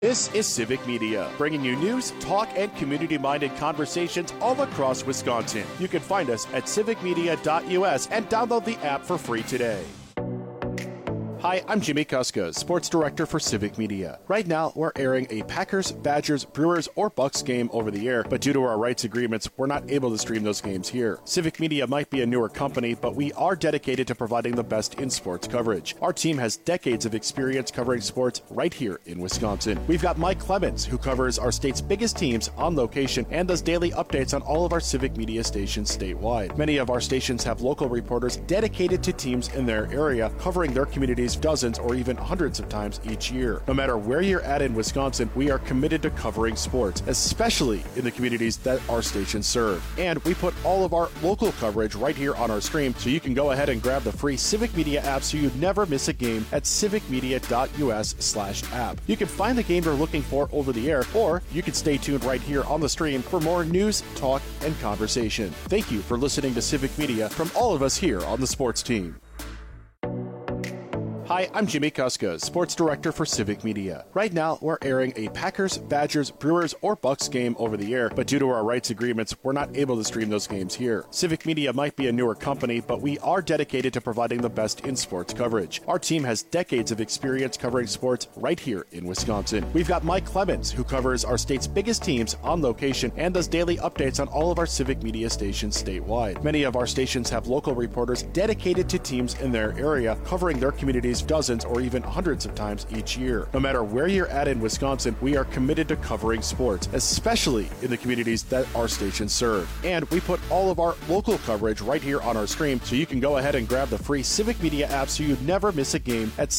This is Civic Media, bringing you news, talk, and community-minded conversations all across Wisconsin. You can find us at civicmedia.us and download the app for free today. Hi, I'm Jimmy Kuska, Sports Director for Civic Media. Right now, we're airing a Packers, Badgers, Brewers, or Bucks game over the air, but due to our rights agreements, we're not able to stream those games here. Civic Media might be a newer company, but we are dedicated to providing the best in sports coverage. Our team has decades of experience covering sports right here in Wisconsin. We've got Mike Clemens, who covers our state's biggest teams on location and does daily updates on all of our Civic Media stations statewide. Many of our stations have local reporters dedicated to teams in their area, covering their communities dozens or even hundreds of times each year. No matter where you're at in Wisconsin, we are committed to covering sports, especially in the communities that our stations serve. And we put all of our local coverage right here on our stream, so you can go ahead and grab the free Civic Media app so you never miss a game at civicmedia.us/app. You can find the game you're looking for over the air, or you can stay tuned right here on the stream for more news, talk, and conversation. Thank you for listening to Civic Media from all of us here on the sports team. Hi, I'm Jimmy Kuska, Sports Director for Civic Media. Right now, we're airing a Packers, Badgers, Brewers, or Bucks game over the air, but due to our rights agreements, we're not able to stream those games here. Civic Media might be a newer company, but we are dedicated to providing the best in sports coverage. Our team has decades of experience covering sports right here in Wisconsin. We've got Mike Clemens, who covers our state's biggest teams on location and does daily updates on all of our Civic Media stations statewide. Many of our stations have local reporters dedicated to teams in their area, covering their communities dozens or even hundreds of times each year. No matter where you're at in Wisconsin, we are committed to covering sports, especially in the communities that our stations serve. And we put all of our local coverage right here on our stream, so you can go ahead and grab the free Civic Media app so you never miss a game at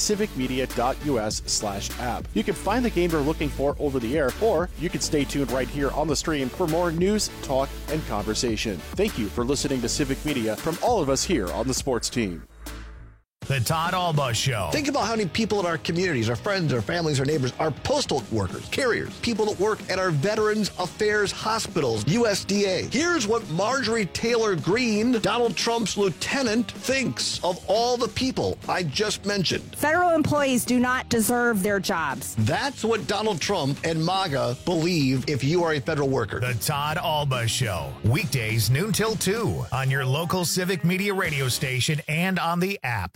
civicmedia.us/app. You can find the game you're looking for over the air, or you can stay tuned right here on the stream for more news, talk, and conversation. Thank you for listening to Civic Media from all of us here on the sports team. The Todd Alba Show. Think about how many people in our communities, our friends, our families, our neighbors, our postal workers, carriers, people that work at our Veterans Affairs hospitals, USDA. Here's what Marjorie Taylor Greene, Donald Trump's lieutenant, thinks of all the people I just mentioned. Federal employees do not deserve their jobs. That's what Donald Trump and MAGA believe if you are a federal worker. The Todd Alba Show. Weekdays noon till 2 on your local Civic Media radio station and on the app.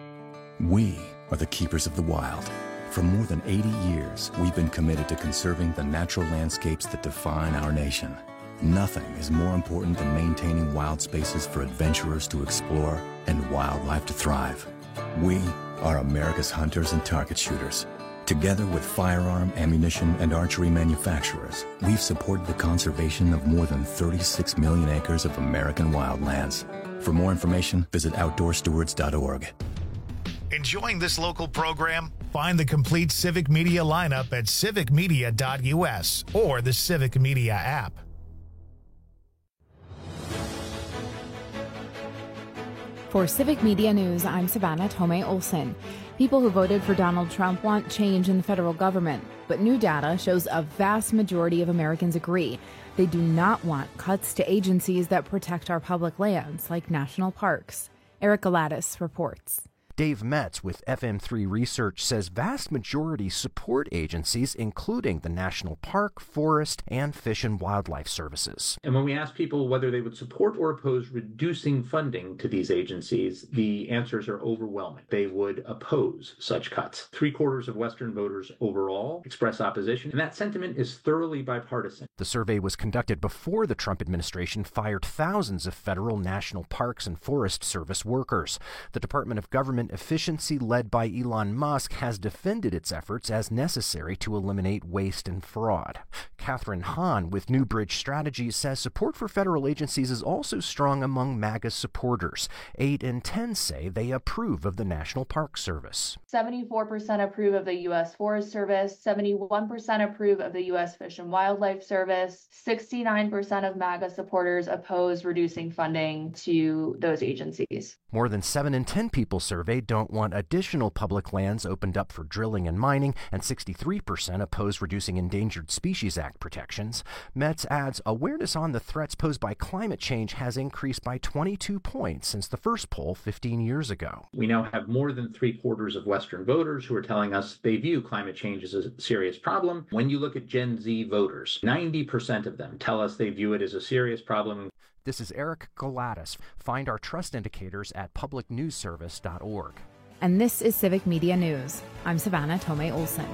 We are the keepers of the wild. For more than 80 years, we've been committed to conserving the natural landscapes that define our nation. Nothing is more important than maintaining wild spaces for adventurers to explore and wildlife to thrive. We are America's hunters and target shooters. Together with firearm, ammunition, and archery manufacturers, we've supported the conservation of more than 36 million acres of American wildlands. For more information, visit outdoorstewards.org. Enjoying this local program? Find the complete Civic Media lineup at civicmedia.us or the Civic Media app. For Civic Media News, I'm Savannah Tomei Olson. People who voted for Donald Trump want change in the federal government, but new data shows a vast majority of Americans agree. They do not want cuts to agencies that protect our public lands, like national parks. Eric Galatis reports. Dave Metz with FM3 Research says vast majority support agencies, including the National Park, Forest, and Fish and Wildlife Services. And when we ask people whether they would support or oppose reducing funding to these agencies, the answers are overwhelming. They would oppose such cuts. 3/4 of Western voters overall express opposition, and that sentiment is thoroughly bipartisan. The survey was conducted before the Trump administration fired thousands of federal national parks and forest service workers. The Department of Government Efficiency, led by Elon Musk, has defended its efforts as necessary to eliminate waste and fraud. Catherine Hahn with Newbridge Strategies says support for federal agencies is also strong among MAGA supporters. 8 in 10 say they approve of the National Park Service. 74% approve of the U.S. Forest Service, 71% approve of the U.S. Fish and Wildlife Service, 69% of MAGA supporters oppose reducing funding to those agencies. More than 7 in 10 people surveyed survey don't want additional public lands opened up for drilling and mining, and 63% oppose reducing Endangered Species Act protections. Metz adds awareness on the threats posed by climate change has increased by 22 points since the first poll 15 years ago. We now have more than 3/4 of Western voters who are telling us they view climate change as a serious problem. When you look at Gen Z voters, 90% of them tell us they view it as a serious problem. This is Eric Galatis. Find our trust indicators at publicnewsservice.org. And this is Civic Media News. I'm Savannah Tomei Olson.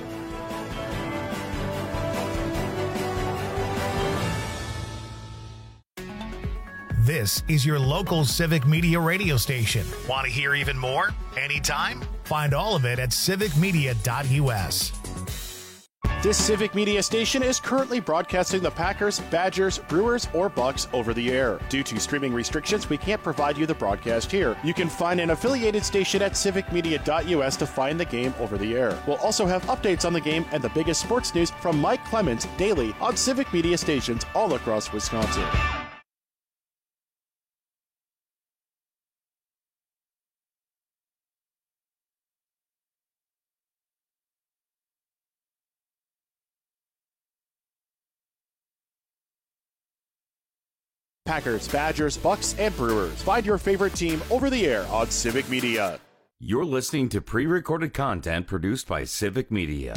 This is your local Civic Media radio station. Want to hear even more? Anytime? Find all of it at civicmedia.us. This Civic Media station is currently broadcasting the Packers, Badgers, Brewers, or Bucks over the air. Due to streaming restrictions, we can't provide you the broadcast here. You can find an affiliated station at civicmedia.us to find the game over the air. We'll also have updates on the game and the biggest sports news from Mike Clemens daily on Civic Media stations all across Wisconsin. Packers, Badgers, Bucks, and Brewers. Find your favorite team over the air on Civic Media. You're listening to pre-recorded content produced by Civic Media.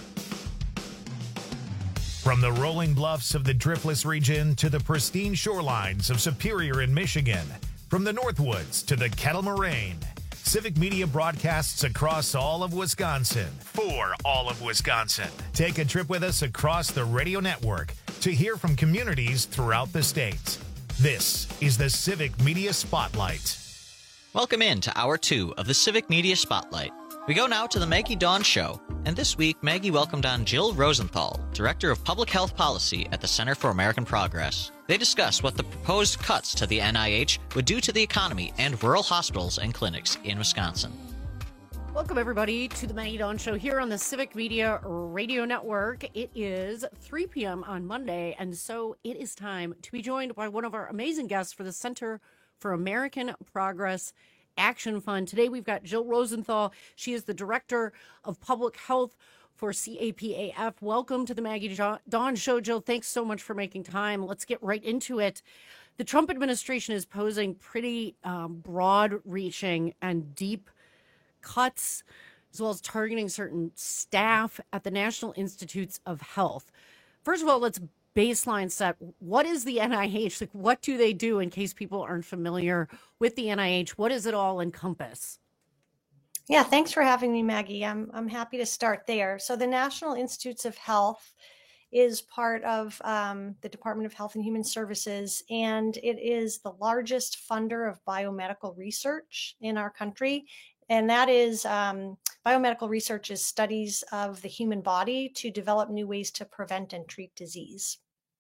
From the rolling bluffs of the Driftless region to the pristine shorelines of Superior in Michigan, from the Northwoods to the Kettle Moraine, Civic Media broadcasts across all of Wisconsin for all of Wisconsin. Take a trip with us across the radio network to hear from communities throughout the state. This is the Civic Media Spotlight. Welcome in to Hour 2 of the Civic Media Spotlight. We go now to the Maggie Dawn Show, and this week Maggie welcomed on Jill Rosenthal, Director of Public Health Policy at the Center for American Progress. They discuss what the proposed cuts to the NIH would do to the economy and rural hospitals and clinics in Wisconsin. Welcome, everybody, to the Maggie Dawn Show here on the Civic Media Radio Network. It is 3 p.m. on Monday, and so it is time to be joined by one of our amazing guests for the Center for American Progress Action Fund. Today, we've got Jill Rosenthal. She is the Director of Public Health for CAPAF. Welcome to the Maggie Dawn Show, Jill. Thanks so much for making time. Let's get right into it. The Trump administration is posing pretty broad-reaching and deep cuts, as well as targeting certain staff at the National Institutes of Health. First of all, let's baseline set. What is the NIH? Like, what do they do, in case people aren't familiar with the NIH? What does it all encompass? Yeah, thanks for having me, Maggie. I'm happy to start there. So the National Institutes of Health is part of the Department of Health and Human Services, and it is the largest funder of biomedical research in our country. And that is biomedical research is studies of the human body to develop new ways to prevent and treat disease.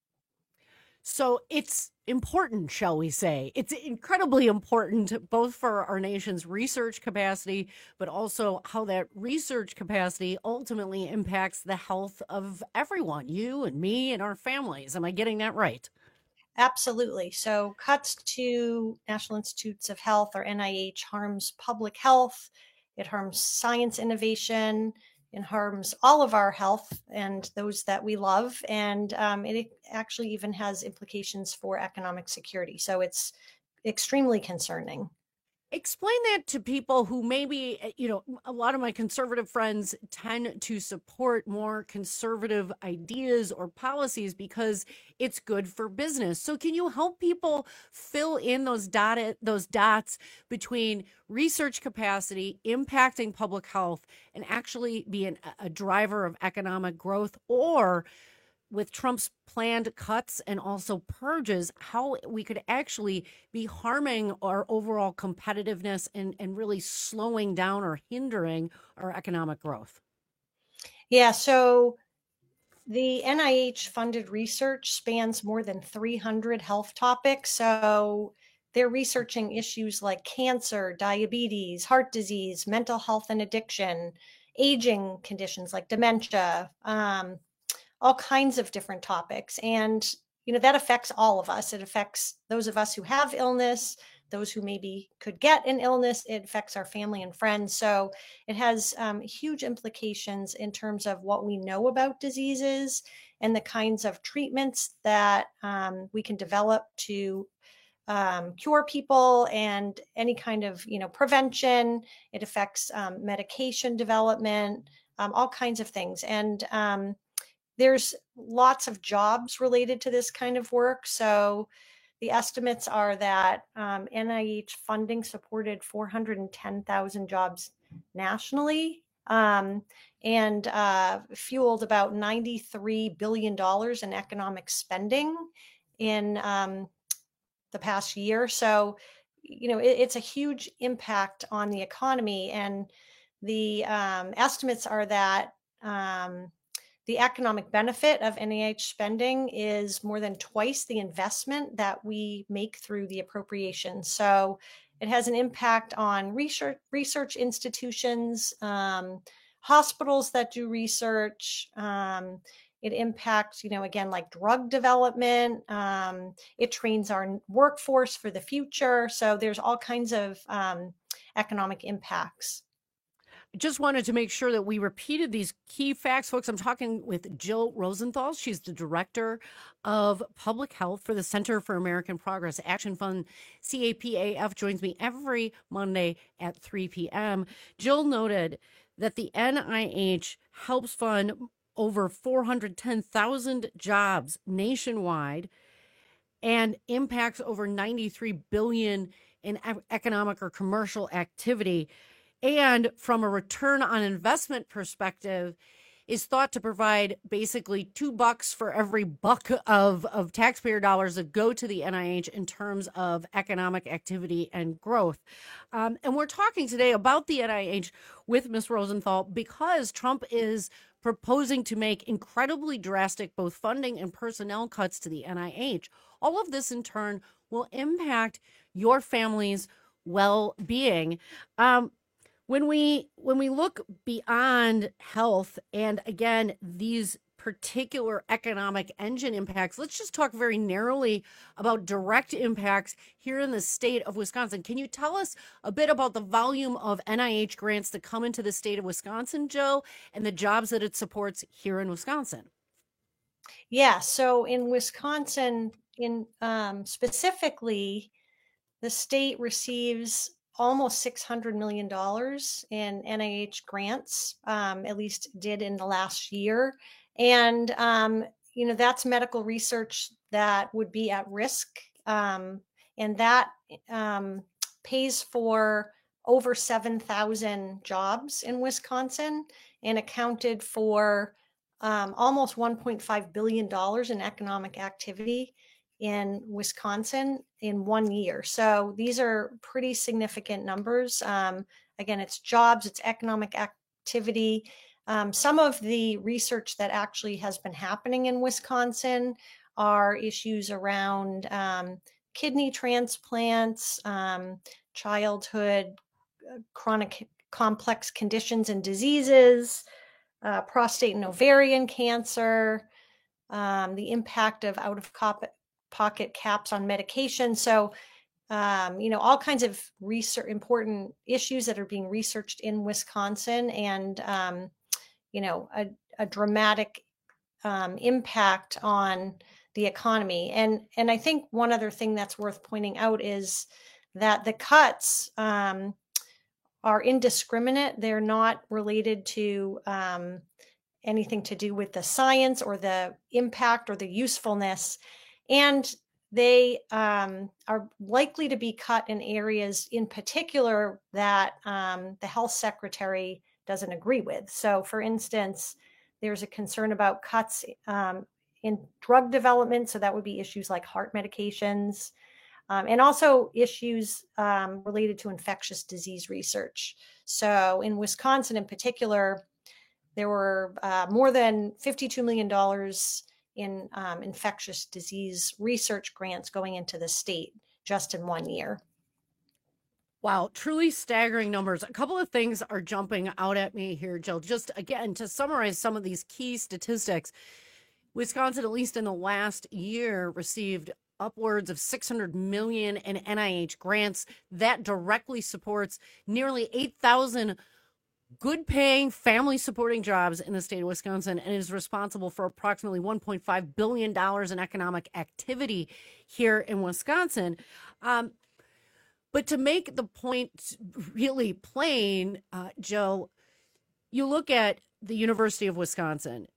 So it's important, shall we say. It's incredibly important, both for our nation's research capacity, but also how that research capacity ultimately impacts the health of everyone, you and me and our families. Am I getting that right? Absolutely. So cuts to National Institutes of Health, or NIH, harms public health. It harms science innovation. It harms all of our health and those that we love. And it actually even has implications for economic security. So it's extremely concerning. Explain that to people who maybe, a lot of my conservative friends tend to support more conservative ideas or policies because it's good for business. So can you help people fill in those dots between research capacity impacting public health and actually being a driver of economic growth, or with Trump's planned cuts and also purges, how we could actually be harming our overall competitiveness and really slowing down or hindering our economic growth? Yeah, so the NIH funded research spans more than 300 health topics. So they're researching issues like cancer, diabetes, heart disease, mental health and addiction, aging conditions like dementia, all kinds of different topics. And, that affects all of us. It affects those of us who have illness, those who maybe could get an illness. It affects our family and friends. So it has huge implications in terms of what we know about diseases and the kinds of treatments that we can develop to cure people, and any kind of, prevention. It affects medication development, all kinds of things. And there's lots of jobs related to this kind of work. So the estimates are that NIH funding supported 410,000 jobs nationally, and fueled about $93 billion in economic spending in the past year. So, it's a huge impact on the economy. And the estimates are that the economic benefit of NIH spending is more than twice the investment that we make through the appropriation. So it has an impact on research institutions, hospitals that do research. It impacts, again, like drug development. It trains our workforce for the future. So there's all kinds of economic impacts. Just wanted to make sure that we repeated these key facts, folks. I'm talking with Jill Rosenthal. She's the Director of Public Health for the Center for American Progress Action Fund. CAPAF joins me every Monday at 3 p.m. Jill noted that the NIH helps fund over 410,000 jobs nationwide and impacts over $93 billion in economic or commercial activity. And from a return on investment perspective, is thought to provide basically $2 for every buck of taxpayer dollars that go to the NIH in terms of economic activity and growth. And we're talking today about the NIH with Ms. Rosenthal because Trump is proposing to make incredibly drastic both funding and personnel cuts to the NIH. All of this in turn will impact your family's well-being. When we look beyond health and, again, these particular economic engine impacts, let's just talk very narrowly about direct impacts here in the state of Wisconsin. Can you tell us a bit about the volume of NIH grants that come into the state of Wisconsin, Jill, and the jobs that it supports here in Wisconsin? Yeah, so in Wisconsin, specifically, the state receives almost $600 million in NIH grants, at least did in the last year. And, that's medical research that would be at risk. And that pays for over 7,000 jobs in Wisconsin and accounted for almost $1.5 billion in economic activity in Wisconsin in 1 year. So these are pretty significant numbers. Again, it's jobs, it's economic activity. Some of the research that actually has been happening in Wisconsin are issues around kidney transplants, childhood chronic complex conditions and diseases, prostate and ovarian cancer, the impact of out-of-pocket caps on medication. So, all kinds of important issues that are being researched in Wisconsin, and, a dramatic impact on the economy. And I think one other thing that's worth pointing out is that the cuts are indiscriminate. They're not related to anything to do with the science or the impact or the usefulness. And they are likely to be cut in areas in particular that the health secretary doesn't agree with. So, for instance, there's a concern about cuts in drug development. So that would be issues like heart medications, and also issues related to infectious disease research. So in Wisconsin in particular, there were more than $52 million in infectious disease research grants going into the state just in 1 year. Wow, truly staggering numbers. A couple of things are jumping out at me here, Jill. Just again, to summarize some of these key statistics, Wisconsin, at least in the last year, received upwards of $600 million in NIH grants that directly supports nearly 8,000 good-paying, family-supporting jobs in the state of Wisconsin, and is responsible for approximately $1.5 billion in economic activity here in Wisconsin. But to make the point really plain, Joe, you look at the University of Wisconsin,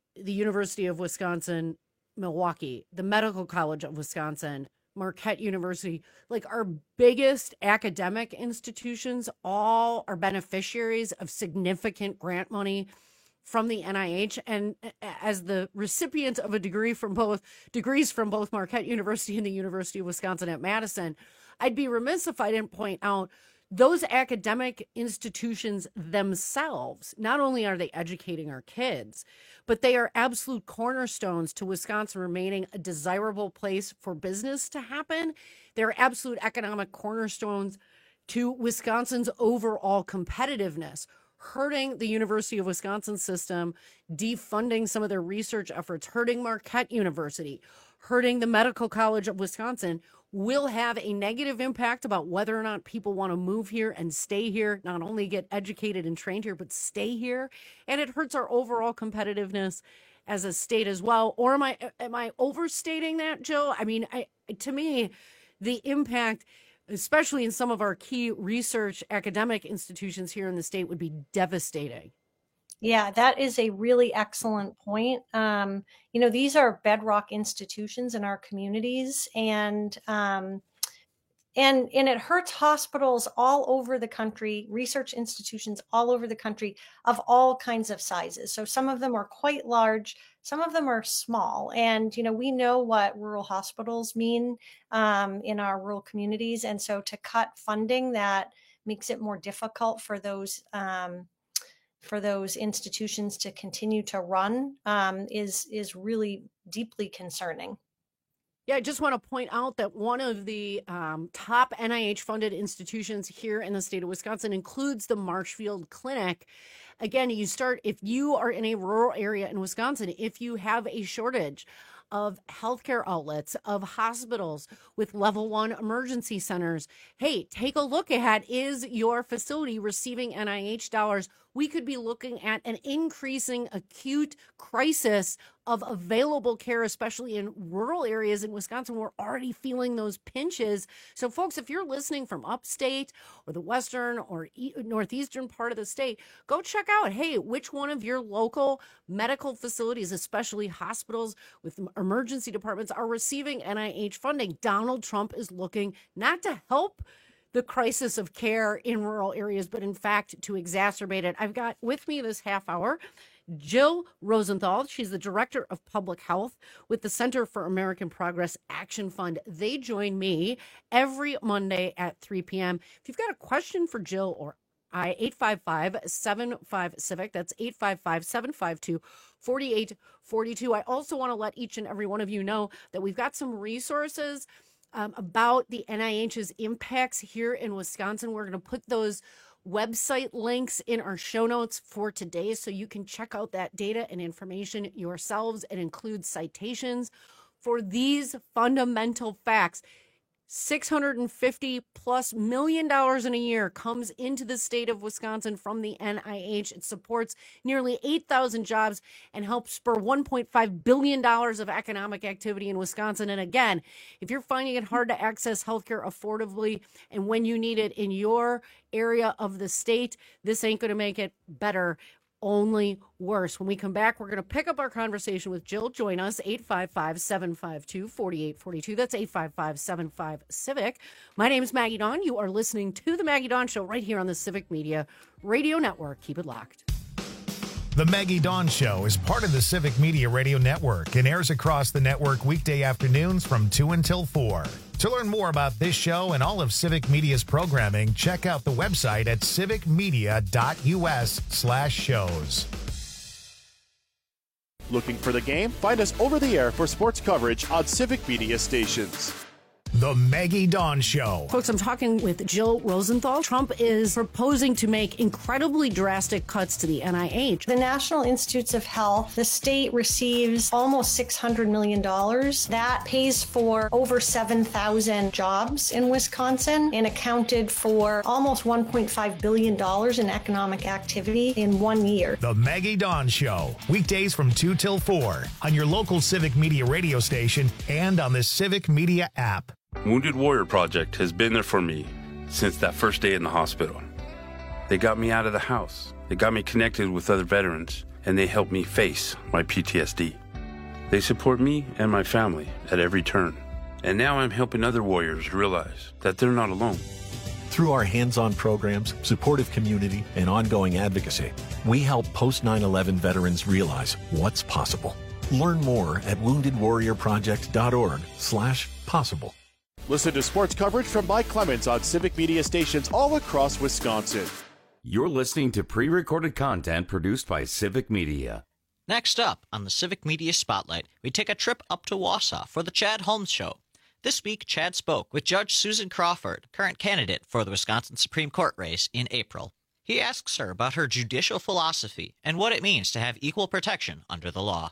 Milwaukee, the Medical College of Wisconsin, Marquette University, like our biggest academic institutions, all are beneficiaries of significant grant money from the NIH. And as the recipient of degrees from both Marquette University and the University of Wisconsin at Madison, I'd be remiss if I didn't point out those academic institutions themselves. Not only are they educating our kids, but they are absolute cornerstones to Wisconsin remaining a desirable place for business to happen. They're absolute economic cornerstones to Wisconsin's overall competitiveness, hurting the University of Wisconsin system, defunding some of their research efforts, hurting Marquette University, hurting the Medical College of Wisconsin, will have a negative impact about whether or not people want to move here and stay here, not only get educated and trained here, but stay here. And it hurts our overall competitiveness as a state as well. Or am I overstating that, Joe? I mean, to me, the impact, especially in some of our key research academic institutions here in the state, would be devastating. Yeah, that is a really excellent point. These are bedrock institutions in our communities, and it hurts hospitals all over the country, research institutions all over the country of all kinds of sizes. So some of them are quite large, some of them are small, and we know what rural hospitals mean in our rural communities, and so to cut funding that makes it more difficult for those institutions to continue to run is really deeply concerning. Yeah, I just want to point out that one of the top NIH-funded institutions here in the state of Wisconsin includes the Marshfield Clinic. Again, if you are in a rural area in Wisconsin, if you have a shortage of healthcare outlets, of hospitals with level 1 emergency centers, hey, take a look at, is your facility receiving NIH dollars? We could be looking at an increasing acute crisis of available care, especially in rural areas in Wisconsin. We're already feeling those pinches. So folks, if you're listening from upstate or the western or northeastern part of the state, go check out, hey, which one of your local medical facilities, especially hospitals with emergency departments, are receiving NIH funding. Donald Trump is looking not to help the crisis of care in rural areas, but in fact to exacerbate it. I've got with me this half hour Jill Rosenthal. She's the Director of Public Health with the Center for American Progress Action Fund. They join me every Monday at 3 p.m. If you've got a question for Jill or I, 855-75-CIVIC. That's 855-752-4842. I also want to let each and every one of you know that we've got some resources about the NIH's impacts here in Wisconsin. We're going to put those website links in our show notes for today so you can check out that data and information yourselves and include citations for these fundamental facts. $650+ million in a year comes into the state of Wisconsin from the NIH. It supports nearly 8,000 jobs and helps spur $1.5 billion of economic activity in Wisconsin. And again, if you're finding it hard to access healthcare affordably and when you need it in your area of the state, this ain't going to make it better, only worse. When we come back, we're going to pick up our conversation with Jill. Join us, 855-752-4842. That's 855-75-CIVIC. My name is Maggie Dawn. You are listening to The Maggie Dawn Show right here on the Civic Media Radio Network. Keep it locked. The Maggie Dawn Show is part of the Civic Media Radio Network and airs across the network weekday afternoons from 2 until 4. To learn more about this show and all of Civic Media's programming, check out the website at civicmedia.us/shows. Looking for the game? Find us over the air for sports coverage on Civic Media stations. The Maggie Dawn Show. Folks, I'm talking with Jill Rosenthal. Trump is proposing to make incredibly drastic cuts to the NIH. The National Institutes of Health, the state receives almost $600 million. That pays for over 7,000 jobs in Wisconsin and accounted for almost $1.5 billion in economic activity in 1 year. The Maggie Dawn Show. Weekdays from 2 till 4 on your local Civic Media radio station and on the Civic Media app. Wounded Warrior Project has been there for me since that first day in the hospital. They got me out of the house. They got me connected with other veterans, and they helped me face my PTSD. They support me and my family at every turn. And now I'm helping other warriors realize that they're not alone. Through our hands-on programs, supportive community, and ongoing advocacy, we help post-9/11 veterans realize what's possible. Learn more at woundedwarriorproject.org/possible. Listen to sports coverage from Mike Clemens on Civic Media stations all across Wisconsin. You're listening to pre-recorded content produced by Civic Media. Next up on the Civic Media Spotlight, we take a trip up to Wausau for the Chad Holmes Show. This week, Chad spoke with Judge Susan Crawford, current candidate for the Wisconsin Supreme Court race in April. He asks her about her judicial philosophy and what it means to have equal protection under the law.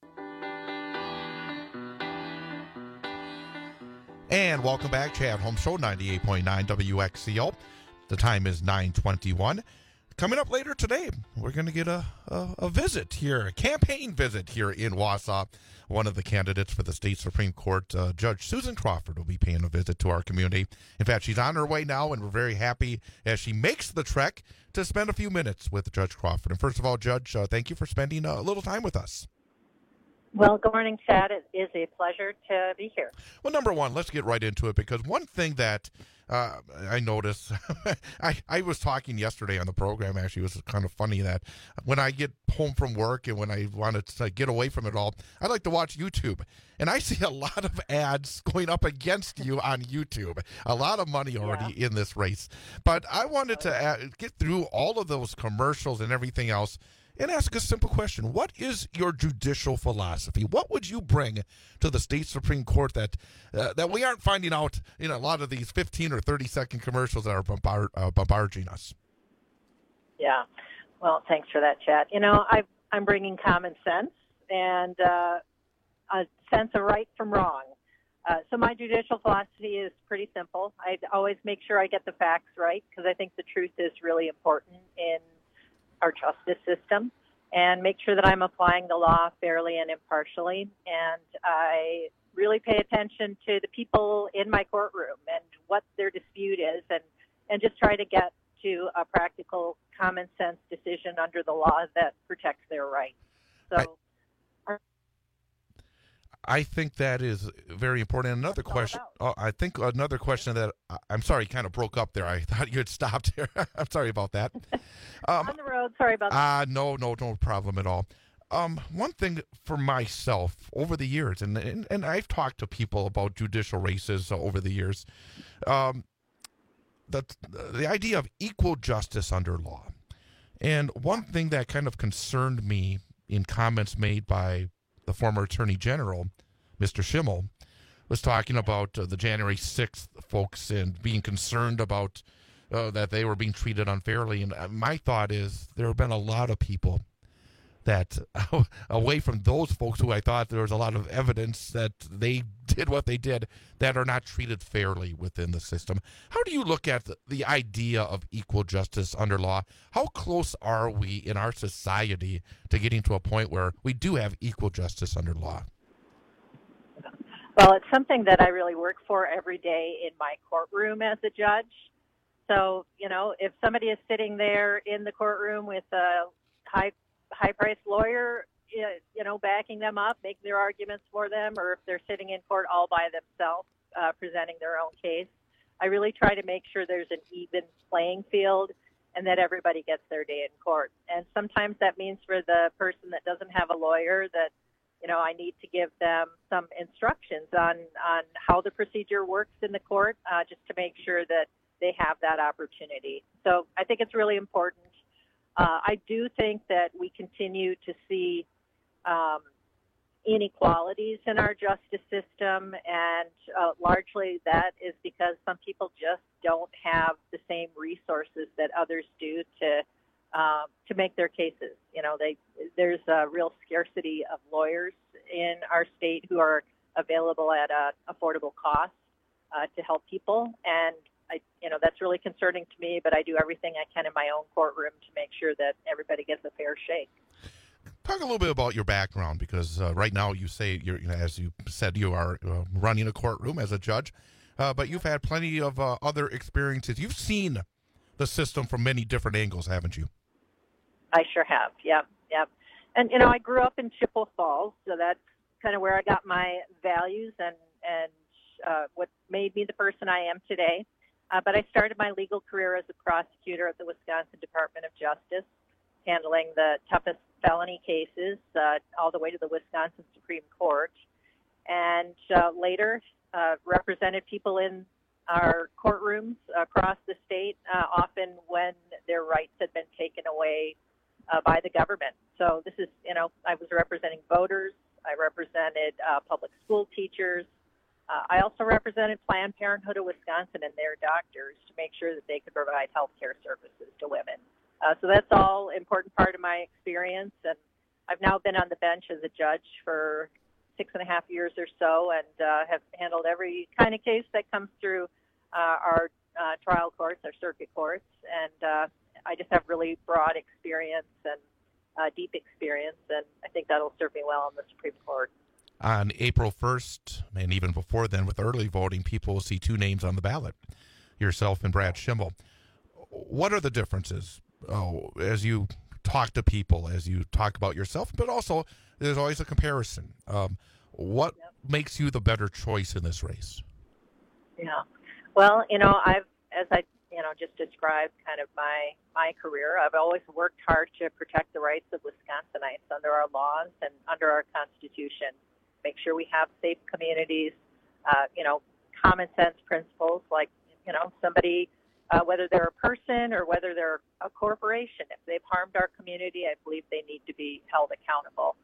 And welcome back, Chad Holmes Show, 98.9 WXCO. The time is 9:21. Coming up later today, we're going to get a visit here, a campaign visit here in Wausau. One of the candidates for the state Supreme Court, Judge Susan Crawford, will be paying a visit to our community. In fact, she's on her way now, and we're very happy as she makes the trek to spend a few minutes with Judge Crawford. And first of all, Judge, thank you for spending a little time with us. Well, good morning, Chad. It is a pleasure to be here. Well, number one, let's get right into it, because one thing that I noticed, I was talking yesterday on the program, actually. It was kind of funny that when I get home from work and when I want to get away from it all, I like to watch YouTube. And I see a lot of ads going up against you on YouTube. A lot of money already in this race. But I wanted to get through all of those commercials and everything else and ask a simple question. What is your judicial philosophy? What would you bring to the state Supreme Court that we aren't finding out in a lot of these 15 or 30-second commercials that are bombarding us? Yeah. Well, thanks for that, Chad. You know, I'm bringing common sense and a sense of right from wrong. So my judicial philosophy is pretty simple. I always make sure I get the facts right, because I think the truth is really important in our justice system, and make sure that I'm applying the law fairly and impartially. And I really pay attention to the people in my courtroom and what their dispute is, and just try to get to a practical, common sense decision under the law that protects their rights. So I think that is very important. Another question, I think another question that, I'm sorry, kind of broke up there. I thought you had stopped here. I'm sorry about that. On the road, sorry about that. No problem at all. One thing for myself over the years, and I've talked to people about judicial races over the years, the idea of equal justice under law. And one thing that kind of concerned me in comments made by the former Attorney General, Mr. Schimmel, was talking about the January 6th folks and being concerned about that they were being treated unfairly. And my thought is there have been a lot of people that, away from those folks who I thought there was a lot of evidence that they did what they did, that are not treated fairly within the system. How do you look at the idea of equal justice under law? How close are we in our society to getting to a point where we do have equal justice under law? Well, it's something that I really work for every day in my courtroom as a judge. So, you know, if somebody is sitting there in the courtroom with a high-priced lawyer, you know, backing them up, making their arguments for them, or if they're sitting in court all by themselves, presenting their own case, I really try to make sure there's an even playing field and that everybody gets their day in court. And sometimes that means for the person that doesn't have a lawyer that, you know, I need to give them some instructions on how the procedure works in the court, just to make sure that they have that opportunity. So I think it's really important. I do think that we continue to see inequalities in our justice system, and largely that is because some people just don't have the same resources that others do to make their cases. You know, there's a real scarcity of lawyers in our state who are available at an affordable cost to help people, and that's really concerning to me, but I do everything I can in my own courtroom to make sure that everybody gets a fair shake. Talk a little bit about your background, because right now you say, as you said, you are running a courtroom as a judge, but you've had plenty of other experiences. You've seen the system from many different angles, haven't you? I sure have, yep. And, I grew up in Chippewa Falls, so that's kind of where I got my values and what made me the person I am today. But I started my legal career as a prosecutor at the Wisconsin Department of Justice, handling the toughest felony cases all the way to the Wisconsin Supreme Court, and later represented people in our courtrooms across the state, often when their rights had been taken away by the government. So this is, I was representing voters, I represented public school teachers, I also represented Planned Parenthood of Wisconsin and their doctors to make sure that they could provide health care services to women. So that's all important part of my experience, and I've now been on the bench as a judge for 6.5 years or so, and have handled every kind of case that comes through our trial courts, our circuit courts, and I just have really broad experience and deep experience, and I think that'll serve me well in the Supreme Court. On April 1st, and even before then, with early voting, people will see two names on the ballot, yourself and Brad Schimel. What are the differences as you talk to people, as you talk about yourself, but also there's always a comparison? What makes you the better choice in this race? Yeah. Well, as I just described kind of my career, I've always worked hard to protect the rights of Wisconsinites under our laws and under our Constitution. Make sure we have safe communities, common sense principles like, somebody, whether they're a person or whether they're a corporation, if they've harmed our community, I believe they need to be held accountable.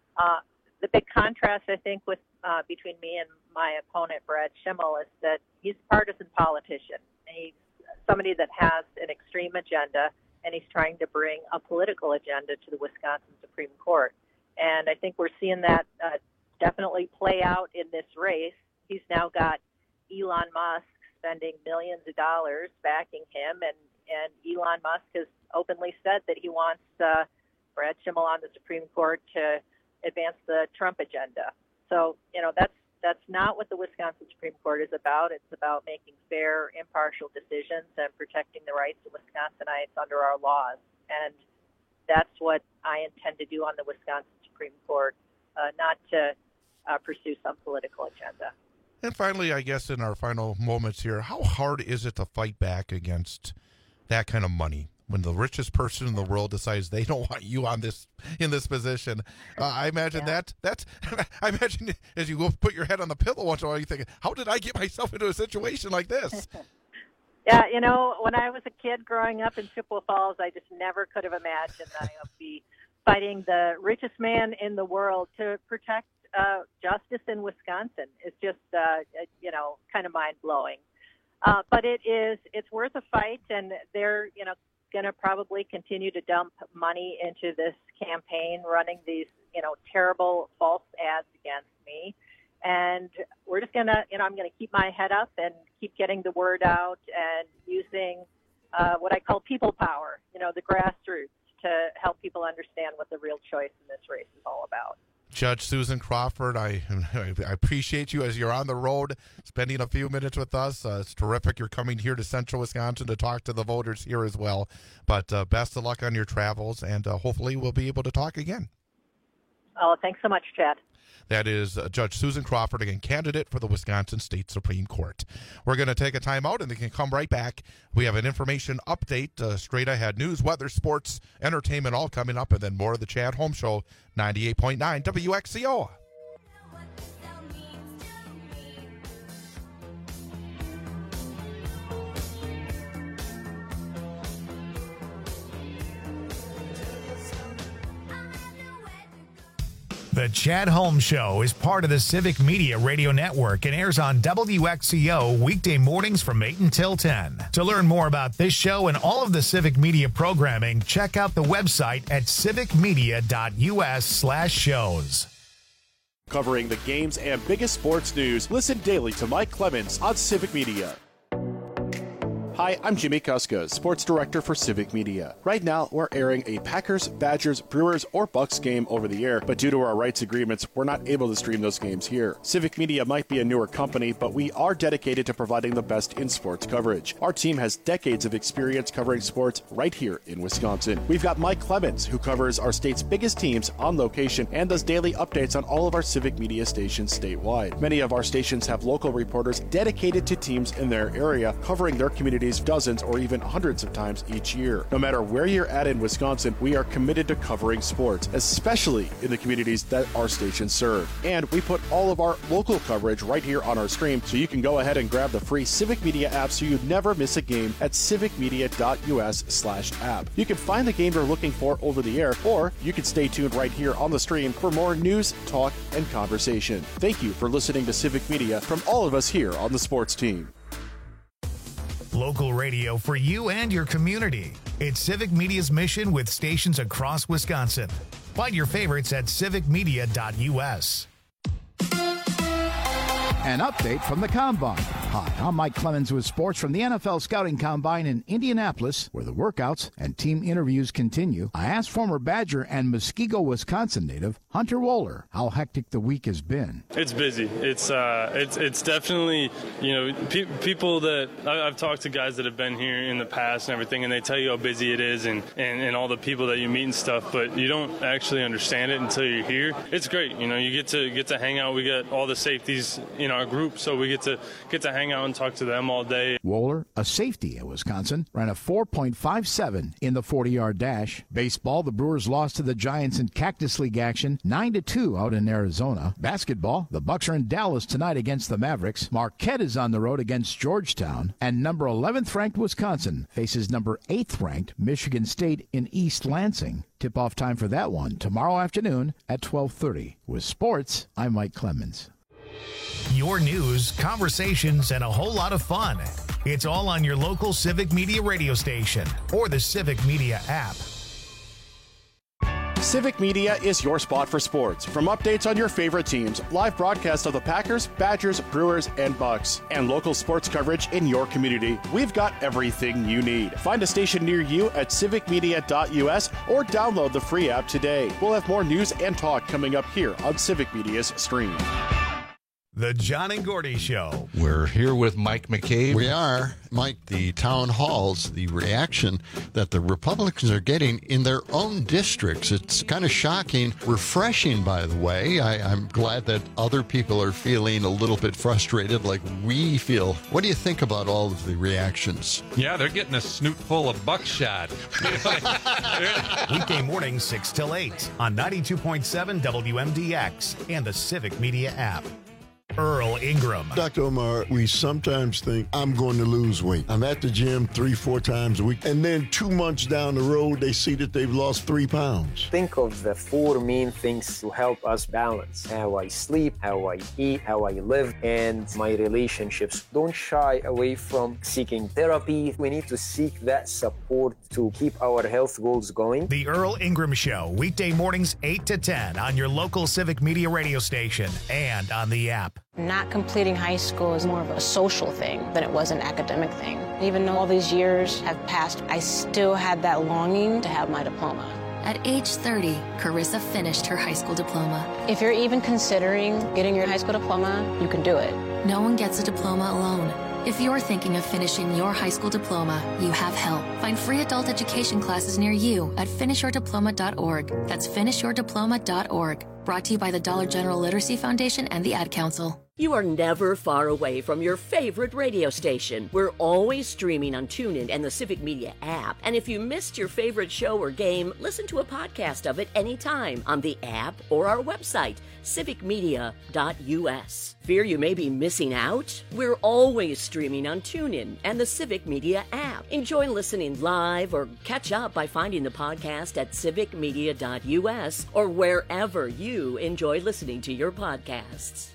The big contrast, I think, with between me and my opponent, Brad Schimel, is that he's a partisan politician. He's somebody that has an extreme agenda, and he's trying to bring a political agenda to the Wisconsin Supreme Court. And I think we're seeing that definitely play out in this race. He's now got Elon Musk spending millions of dollars backing him, and Elon Musk has openly said that he wants Brad Schimel on the Supreme Court to advance the Trump agenda. So, that's not what the Wisconsin Supreme Court is about. It's about making fair, impartial decisions and protecting the rights of Wisconsinites under our laws. And that's what I intend to do on the Wisconsin Supreme Court, not to pursue some political agenda. And finally, I guess in our final moments here, how hard is it to fight back against that kind of money? When the richest person in the world decides they don't want you in this position, I imagine I imagine as you go put your head on the pillow once in a while, you think, how did I get myself into a situation like this? Yeah, when I was a kid growing up in Chippewa Falls, I just never could have imagined that I would be fighting the richest man in the world to protect justice in Wisconsin. It's just, kind of mind-blowing. But it's worth a fight, and they're, going to probably continue to dump money into this campaign, running these, terrible false ads against me. And we're just going to, I'm going to keep my head up and keep getting the word out and using what I call people power, the grassroots, to help people understand what the real choice in this race is all about. Judge Susan Crawford, I appreciate you as you're on the road, spending a few minutes with us. It's terrific you're coming here to Central Wisconsin to talk to the voters here as well. But best of luck on your travels, and hopefully we'll be able to talk again. Oh, thanks so much, Chad. That is Judge Susan Crawford, again, candidate for the Wisconsin State Supreme Court. We're going to take a time out, and they can come right back. We have an information update, straight ahead news, weather, sports, entertainment, all coming up, and then more of the Chad Holmes Show, 98.9 WXCO. The Chad Holmes Show is part of the Civic Media Radio Network and airs on WXCO weekday mornings from 8 until 10. To learn more about this show and all of the Civic Media programming, check out the website at civicmedia.us/shows. Covering the games and biggest sports news, listen daily to Mike Clemens on Civic Media. Hi, I'm Jimmy Kuska, Sports Director for Civic Media. Right now, we're airing a Packers, Badgers, Brewers, or Bucks game over the air, but due to our rights agreements, we're not able to stream those games here. Civic Media might be a newer company, but we are dedicated to providing the best in sports coverage. Our team has decades of experience covering sports right here in Wisconsin. We've got Mike Clemens, who covers our state's biggest teams on location and does daily updates on all of our Civic Media stations statewide. Many of our stations have local reporters dedicated to teams in their area, covering their communities dozens or even hundreds of times each year. No matter where you're at in Wisconsin, we are committed to covering sports, especially in the communities that our stations serve. And we put all of our local coverage right here on our stream, so you can go ahead and grab the free Civic Media app so you never miss a game at civicmedia.us/app. You can find the game you're looking for over the air, or you can stay tuned right here on the stream for more news, talk, and conversation. Thank you for listening to Civic Media from all of us here on the sports team. Local radio for you and your community. It's Civic Media's mission with stations across Wisconsin. Find your favorites at civicmedia.us. An update from the Combine. Hi, I'm Mike Clemens with sports from the NFL Scouting Combine in Indianapolis, where the workouts and team interviews continue. I asked former Badger and Muskego, Wisconsin native Hunter Wohler how hectic the week has been. It's busy. It's definitely, people that I've talked to, guys that have been here in the past and everything, and they tell you how busy it is and all the people that you meet and stuff, but you don't actually understand it until you're here. It's great. You get to hang out. We got all the safeties in our group, so we get to hang out and talk to them all day. Wohler, a safety at Wisconsin, ran a 4.57 in the 40-yard dash. Baseball, the Brewers lost to the Giants in Cactus League action 9-2 out in Arizona. Basketball, the Bucks are in Dallas tonight against the Mavericks. Marquette is on the road against Georgetown, and number 11th ranked Wisconsin faces number 8th ranked Michigan State in East Lansing. Tip-off time for that one tomorrow afternoon at 12:30. With sports, I'm Mike Clemens. Your news, conversations, and a whole lot of fun. It's all on your local Civic Media radio station or the Civic Media app. Civic Media is your spot for sports. From updates on your favorite teams, live broadcasts of the Packers, Badgers, Brewers, and Bucks, and local sports coverage in your community, we've got everything you need. Find a station near you at civicmedia.us or download the free app today. We'll have more news and talk coming up here on Civic Media's stream. The John and Gordy Show. We're here with Mike McCabe. We are. Mike, the town halls, the reaction that the Republicans are getting in their own districts, it's kind of shocking, refreshing, by the way. I'm glad that other people are feeling a little bit frustrated like we feel. What do you think about all of the reactions? Yeah, they're getting a snoot full of buckshot. Weekday mornings 6 till 8 on 92.7 WMDX and the Civic Media app. Earl Ingram. Dr. Omar, we sometimes think I'm going to lose weight. I'm at the gym 3-4 times a week, and then 2 months down the road, they see that they've lost 3 pounds. Think of the 4 main things to help us balance: how I sleep, how I eat, how I live, and my relationships. Don't shy away from seeking therapy. We need to seek that support to keep our health goals going. The Earl Ingram Show, weekday mornings 8 to 10 on your local Civic Media radio station and on the app. Not completing high school is more of a social thing than it was an academic thing. Even though all these years have passed, I still had that longing to have my diploma. At age 30, Carissa finished her high school diploma. If you're even considering getting your high school diploma, you can do it. No one gets a diploma alone. If you're thinking of finishing your high school diploma, you have help. Find free adult education classes near you at finishyourdiploma.org. That's finishyourdiploma.org. Brought to you by the Dollar General Literacy Foundation and the Ad Council. You are never far away from your favorite radio station. We're always streaming on TuneIn and the Civic Media app. And if you missed your favorite show or game, listen to a podcast of it anytime on the app or our website, civicmedia.us. Fear you may be missing out? We're always streaming on TuneIn and the Civic Media app. Enjoy listening live or catch up by finding the podcast at civicmedia.us or wherever you enjoy listening to your podcasts.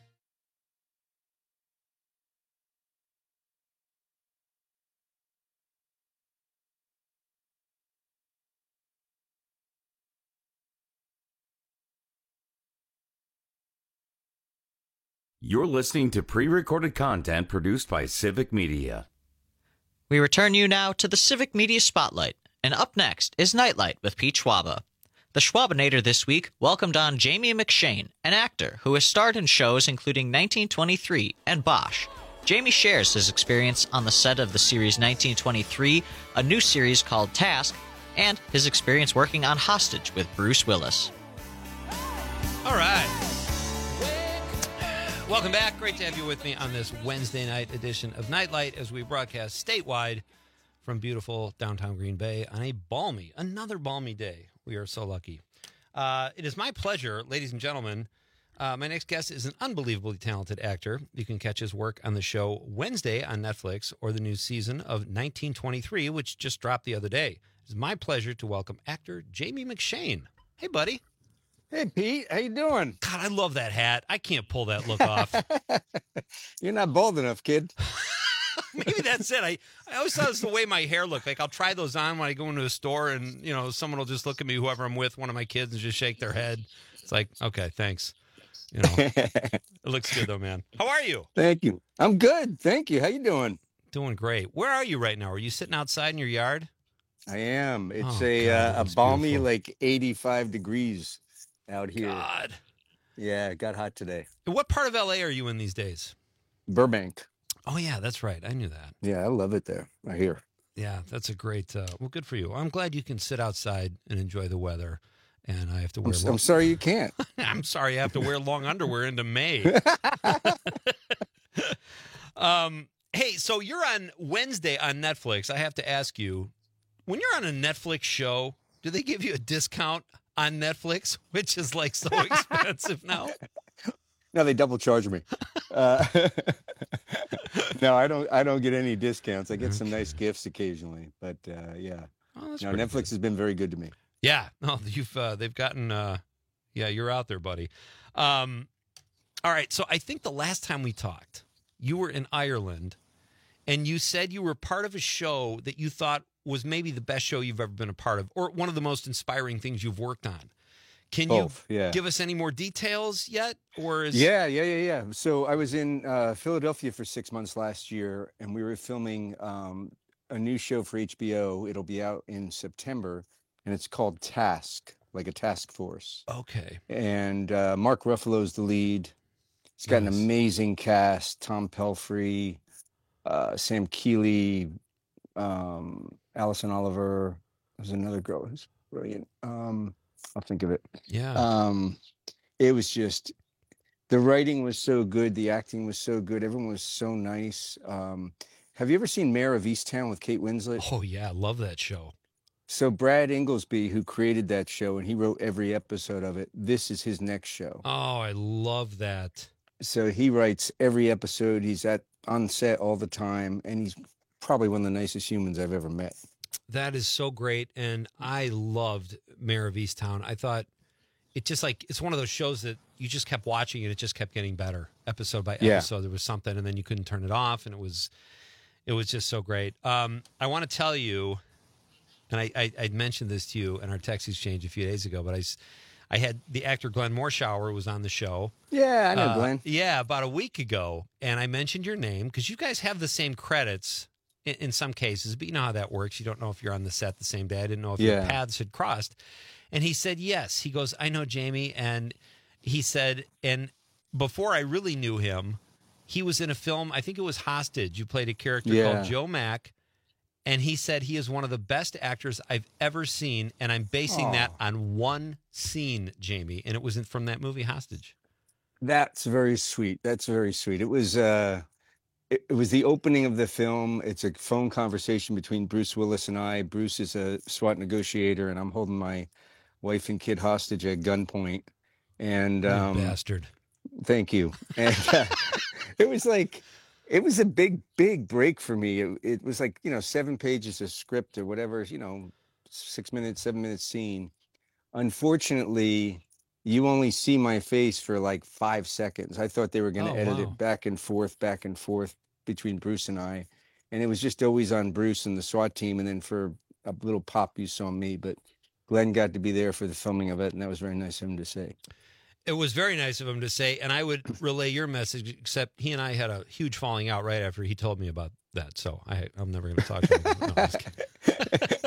You're listening to pre-recorded content produced by Civic Media. We return you now to the Civic Media Spotlight, and up next is Nightlight with Pete Schwaba. The Schwabinator this week welcomed on Jamie McShane, an actor who has starred in shows including 1923 and Bosch. Jamie shares his experience on the set of the series 1923, a new series called Task, and his experience working on Hostage with Bruce Willis. All right. Welcome back. Great to have you with me on this Wednesday night edition of Nightlight as we broadcast statewide from beautiful downtown Green Bay on another balmy day. We are so lucky. It is my pleasure, ladies and gentlemen. My next guest is an unbelievably talented actor. You can catch his work on the show Wednesday on Netflix or the new season of 1923, which just dropped the other day. It's my pleasure to welcome actor Jamie McShane. Hey, buddy. Hey, Pete. How you doing? God, I love that hat. I can't pull that look off. You're not bold enough, kid. Maybe that's it. I always thought it's the way my hair looked. Like, I'll try those on when I go into a store and, you know, someone will just look at me, whoever I'm with, one of my kids, and just shake their head. It's like, okay, thanks. You know, it looks good, though, man. How are you? Thank you. I'm good. Thank you. How you doing? Doing great. Where are you right now? Are you sitting outside in your yard? I am. It's a balmy, beautiful. Like 85 degrees out here. God. Yeah, it got hot today. What part of LA are you in these days? Burbank. Oh, yeah, that's right. I knew that. Yeah, I love it there. I hear. Yeah, that's a great, well, good for you. I'm glad you can sit outside and enjoy the weather. And I have to wear I'm sorry you can't. I'm sorry I have to wear long underwear into May. Hey, so you're on Wednesday on Netflix. I have to ask you, when you're on a Netflix show, do they give you a discount on Netflix, which is like so expensive now? No, they double charge me. No, I don't get any discounts. I get some nice gifts occasionally, but yeah. Oh, no, Netflix has been very good to me. Yeah, no, they've gotten, yeah, you're out there, buddy. All right, so I think the last time we talked, you were in Ireland, and you said you were part of a show that you thought was maybe the best show you've ever been a part of, or one of the most inspiring things you've worked on. Can Both, you yeah. give us any more details yet? Or is... Yeah. So I was in Philadelphia for 6 months last year, and we were filming a new show for HBO. It'll be out in September, and it's called Task, like a task force. Okay. And Mark Ruffalo's the lead. It's got an amazing cast: Tom Pelphrey, Sam Keeley, Allison Oliver. There's another girl who's brilliant. I'll think of it. Yeah. It was just, the writing was so good. The acting was so good. Everyone was so nice. Have you ever seen Mayor of Easttown with Kate Winslet? Oh, yeah. I love that show. So Brad Inglesby, who created that show, and he wrote every episode of it, this is his next show. Oh, I love that. So he writes every episode. He's on set all the time, and he's probably one of the nicest humans I've ever met. That is so great, and I loved Mayor of Easttown. I thought it just like, it's one of those shows that you just kept watching and it just kept getting better episode by episode. Yeah. There was something, and then you couldn't turn it off, and it was just so great. I want to tell you, and I mentioned this to you in our text exchange a few days ago, but I had the actor Glenn Morshower was on the show. Yeah, I know Glenn. Yeah, about a week ago, and I mentioned your name because you guys have the same credits in some cases, but you know how that works. You don't know if you're on the set the same day. I didn't know if your paths had crossed. And he said, yes. He goes, I know Jamie. And he said, and before I really knew him, he was in a film, I think it was Hostage. You played a character called Joe Mack. And he said he is one of the best actors I've ever seen. And I'm basing that on one scene, Jamie. And it was from that movie Hostage. That's very sweet. That's very sweet. It was the opening of the film. It's a phone conversation between Bruce Willis and I. Bruce is a SWAT negotiator, and I'm holding my wife and kid hostage at gunpoint. And You bastard. Thank you. And it was a big break for me. It was like, 7 pages of script or whatever, 6 minutes, 7 minute scene. Unfortunately, you only see my face for like 5 seconds. I thought they were going to edit it back and forth between Bruce and I. And it was just always on Bruce and the SWAT team. And then for a little pop, you saw me. But Glenn got to be there for the filming of it. And that was very nice of him to say. It was very nice of him to say. And I would relay your message, except he and I had a huge falling out right after he told me about that. So I'm never going to talk to him. No, I'm just kidding.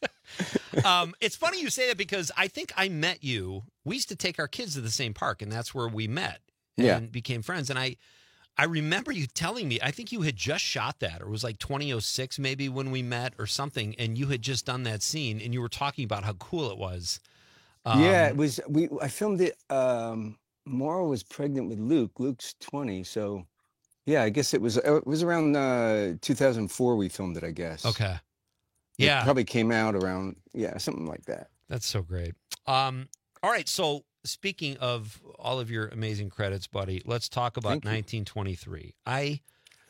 It's funny you say that because I think I met you. We used to take our kids to the same park, and that's where we met and became friends. And I remember you telling me, I think you had just shot that, or it was like 2006 maybe when we met or something, and you had just done that scene, and you were talking about how cool it was. It was. I filmed it. Maura was pregnant with Luke. Luke's 20, so yeah, I guess it was around 2004 we filmed it, I guess. Okay. It probably came out around, something like that. That's so great. All right, so speaking of all of your amazing credits, buddy, let's talk about 1923. I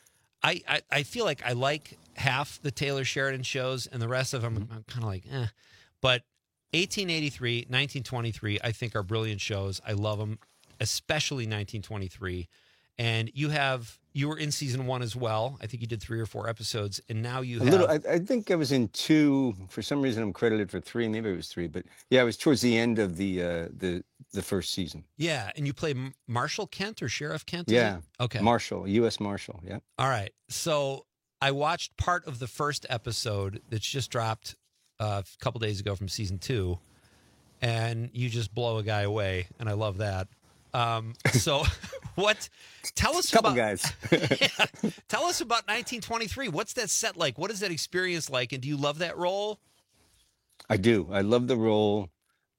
feel like I like half the Taylor Sheridan shows, and the rest of them I'm kind of like, eh. But 1883, 1923, I think are brilliant shows. I love them, especially 1923. And you were in season 1 as well. I think you did 3 or 4 episodes, and now you have I think I was in 2. For some reason, I'm credited for 3. Maybe it was 3, but yeah, it was towards the end of the first season. Yeah, and you play Marshall Kent or Sheriff Kent? Yeah. Okay. Marshall, U.S. Marshal. Yeah. All right. So I watched part of the first episode that's just dropped a couple days ago from season 2, and you just blow a guy away, and I love that. So tell us couple about guys. Tell us about 1923. What's that set like? What is that experience like? And do you love that role? I do. I love the role.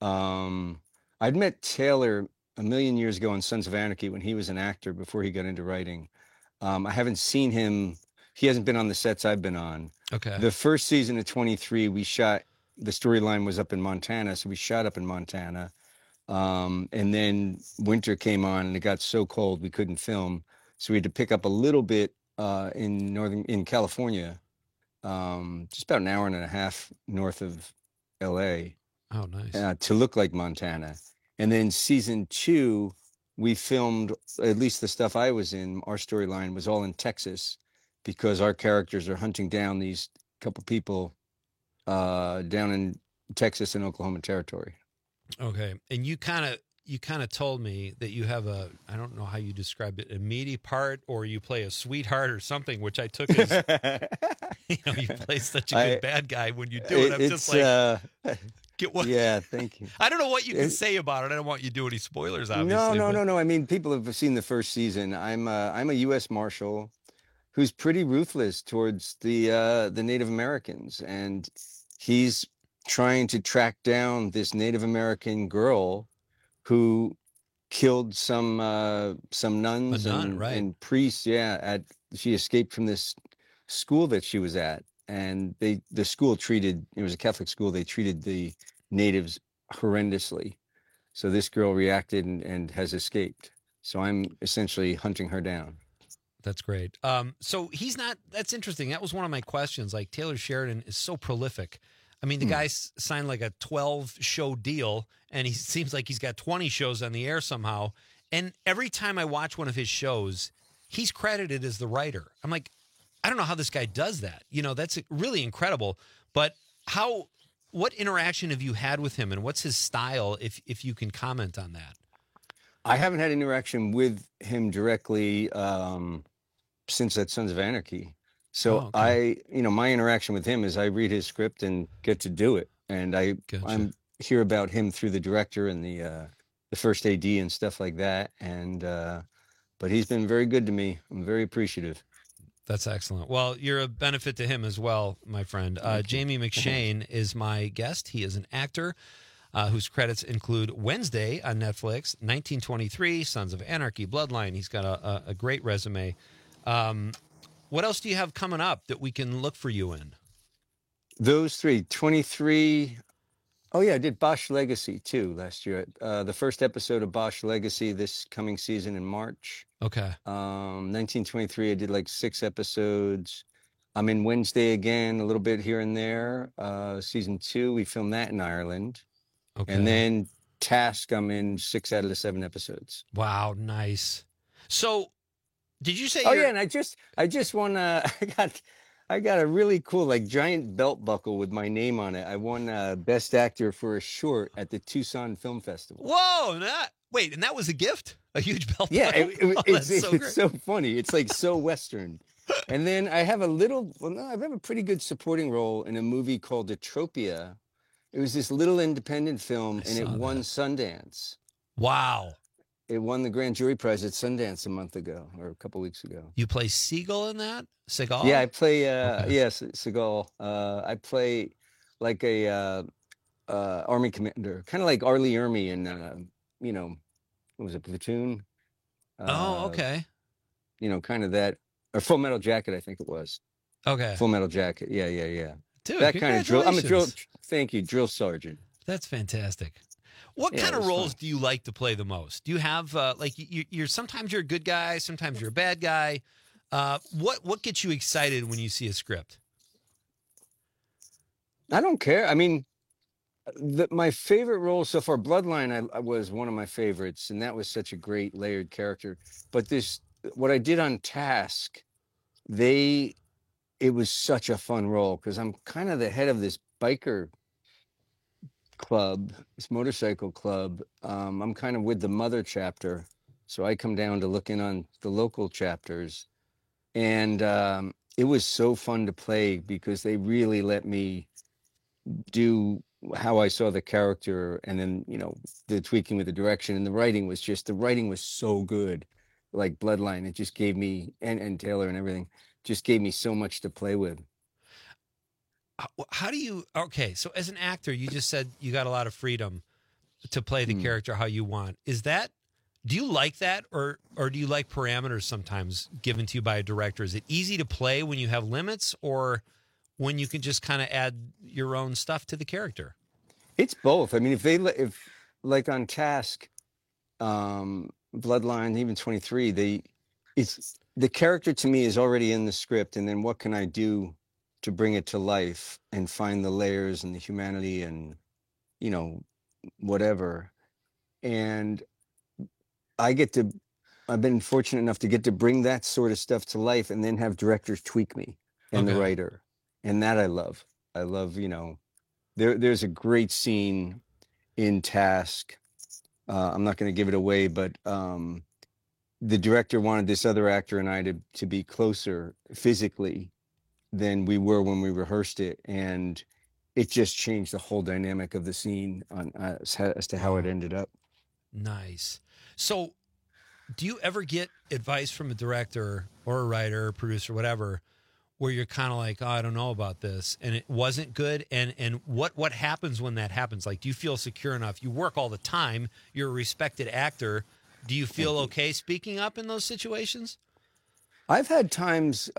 I'd met Taylor a million years ago on Sons of Anarchy when he was an actor before he got into writing. I haven't seen him. He hasn't been on the sets I've been on. Okay. The first season of 23, we shot, the storyline was up in Montana. So we shot up in Montana. And then winter came on and it got so cold we couldn't film. So we had to pick up a little bit in California, just about an hour and a half north of LA. Oh, nice. To look like Montana. And then season 2, we filmed, at least the stuff I was in, our storyline was all in Texas because our characters are hunting down these couple people down in Texas and Oklahoma Territory. Okay. And you kind of told me that you have I don't know how you describe it, a meaty part, or you play a sweetheart or something, which I took as, you play such a good bad guy when you do it. I'm just like, get what? Yeah, thank you. I don't know what you can say about it. I don't want you to do any spoilers, obviously. No. I mean, people have seen the first season. I'm a U.S. Marshal who's pretty ruthless towards the Native Americans, and he's trying to track down this Native American girl who killed some nuns and priests. Yeah, she escaped from this school that she was at, and the school it was a Catholic school. They treated the natives horrendously. So this girl reacted and has escaped. So I'm essentially hunting her down. That's great. So that's interesting. That was one of my questions. Like, Taylor Sheridan is so prolific. I mean, the guy signed like a 12-show deal, and he seems like he's got 20 shows on the air somehow. And every time I watch one of his shows, he's credited as the writer. I'm like, I don't know how this guy does that. That's really incredible. But what interaction have you had with him, and what's his style, if you can comment on that? I haven't had any him directly since that Sons of Anarchy. So my interaction with him is I read his script and get to do it. And I'm hear about him through the director and the first AD and stuff like that. And, but he's been very good to me. I'm very appreciative. That's excellent. Well, you're a benefit to him as well, my friend. Jamie McShane is my guest. He is an actor. whose credits include Wednesday on Netflix, 1923, Sons of Anarchy, Bloodline. He's got a great resume. What else do you have coming up that we can look for you in? Those three, 23. Oh, yeah, I did Bosch Legacy, too, last year. The first episode of Bosch Legacy this coming season in March. Okay. 1923, I did like 6 episodes. I'm in Wednesday again, a little bit here and there. Season 2, we filmed that in Ireland. Okay. And then Task, I'm in 6 out of the 7 episodes. Wow, nice. So, did you say? Oh, yeah, and I just won. I got a really cool, like, giant belt buckle with my name on it. I won Best Actor for a short at the Tucson Film Festival. Whoa! Wait, and that was a gift? A huge belt? Yeah, buckle? it's so funny. It's like so Western. And then I have I have a pretty good supporting role in a movie called Atropia. It was this little independent film, and it won Sundance. Wow. It won the Grand Jury Prize at Sundance a month ago, or a couple weeks ago. You play Seagull in that? Seagal? Yeah, I play, yes, Seagal. I play like a Army commander, kind of like R. Lee Ermey in, what was it, Platoon? Okay. Kind of that, or Full Metal Jacket, I think it was. Okay. Full Metal Jacket, yeah. Dude, that kind of drill. I'm a drill sergeant. That's fantastic. What kind of roles do you like to play the most? Do you have you're sometimes you're a good guy, sometimes you're a bad guy. What gets you excited when you see a script? I don't care. I mean, my favorite role so far, Bloodline, I was one of my favorites, and that was such a great layered character. But what I did on Task, it was such a fun role because I'm kind of the head of this biker club, this motorcycle club. I'm kind of with the mother chapter, so I come down to look in on the local chapters, and it was so fun to play because they really let me do how I saw the character, and then the tweaking with the direction, and the writing was so good. Like Bloodline, it just gave me, and Taylor and everything, just gave me so much to play with. How do you, so as an actor, you just said you got a lot of freedom to play the character how you want. Do you like that, or do you like parameters sometimes given to you by a director? Is it easy to play when you have limits, or when you can just kind of add your own stuff to the character? It's both. I mean, if like on Task, Bloodline, even 23, the character to me is already in the script, and then what can I do to bring it to life and find the layers and the humanity and whatever. And I've been fortunate enough to get to bring that sort of stuff to life, and then have directors tweak me and the writer, and that I love. There's a great scene in Task. I'm not going to give it away, but the director wanted this other actor and I to be closer physically than we were when we rehearsed it, and it just changed the whole dynamic of the scene as to how it ended up. Nice. So, do you ever get advice from a director or a writer, producer, whatever, where you're kind of like, oh, I don't know about this, and it wasn't good? And what happens when that happens? Like, do you feel secure enough? You work all the time. You're a respected actor. Do you feel okay speaking up in those situations? I've had times,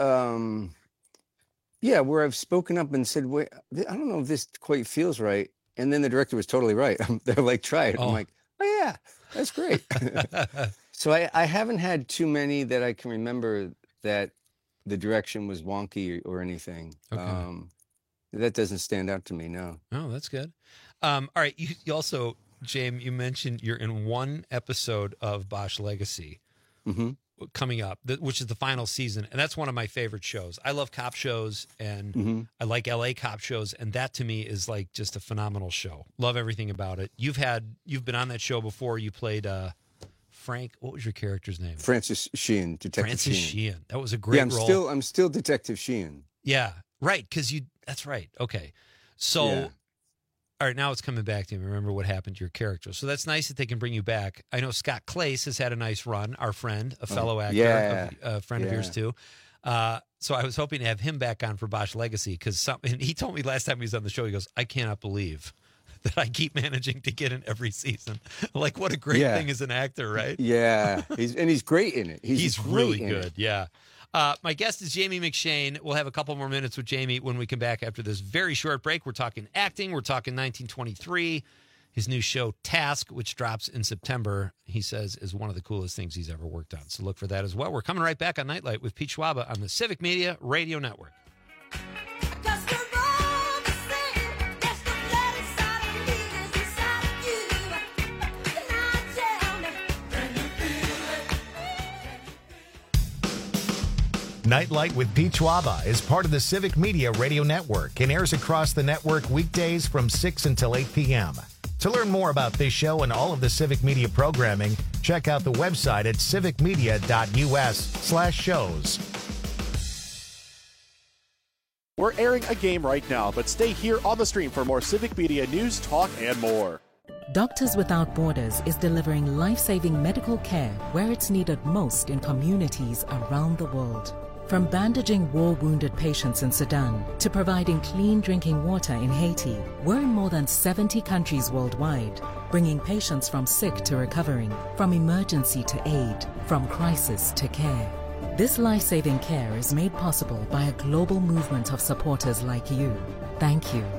where I've spoken up and said, wait, I don't know if this quite feels right. And then the director was totally right. They're like, try it. I'm like, oh, yeah, that's great. So I haven't had too many that I can remember that the direction was wonky or anything. Okay. That doesn't stand out to me, no. Oh, that's good. All right. You also, James, you mentioned you're in one episode of Bosch Legacy coming up, which is the final season. And that's one of my favorite shows. I love cop shows, and I like LA cop shows. And that to me is like just a phenomenal show. Love everything about it. You've been on that show before. You played Frank. What was your character's name? Francis Sheehan, Detective Francis Sheehan. Sheehan. That was a great role. I'm still Detective Sheehan. Yeah, right. That's right. Okay. So, all right, now it's coming back to me. Remember what happened to your character. So that's nice that they can bring you back. I know Scott Clace has had a nice run, our friend, a fellow actor, a friend of yours too. So I was hoping to have him back on for Bosch Legacy, because he told me last time he was on the show, he goes, I cannot believe that I keep managing to get in every season. Like, what a great thing as an actor, right? Yeah, he's great in it. He's really in good. it. Yeah. My guest is Jamie McShane. We'll have a couple more minutes with Jamie when we come back after this very short break. We're talking acting. We're talking 1923. His new show, Task, which drops in September, he says is one of the coolest things he's ever worked on. So look for that as well. We're coming right back on Nightlight with Pete Schwaba on the Civic Media Radio Network. Nightlight with Pete Schwaba is part of the Civic Media Radio Network and airs across the network weekdays from 6 until 8 p.m. To learn more about this show and all of the Civic Media programming, check out the website at civicmedia.us/shows. We're airing a game right now, but stay here on the stream for more Civic Media news, talk, and more. Doctors Without Borders is delivering life-saving medical care where it's needed most in communities around the world. From bandaging war-wounded patients in Sudan to providing clean drinking water in Haiti, we're in more than 70 countries worldwide, bringing patients from sick to recovering, from emergency to aid, from crisis to care. This life-saving care is made possible by a global movement of supporters like you. Thank you.